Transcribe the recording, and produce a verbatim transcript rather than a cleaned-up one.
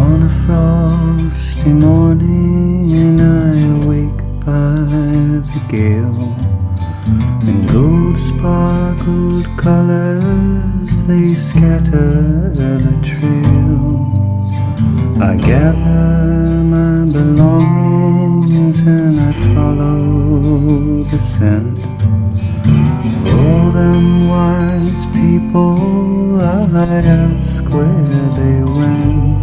On a frosty morning I awake by the gale, and gold sparkled colors they scatter the trail. I gather my belongings and I follow the scent. All them wise people, I ask where they went.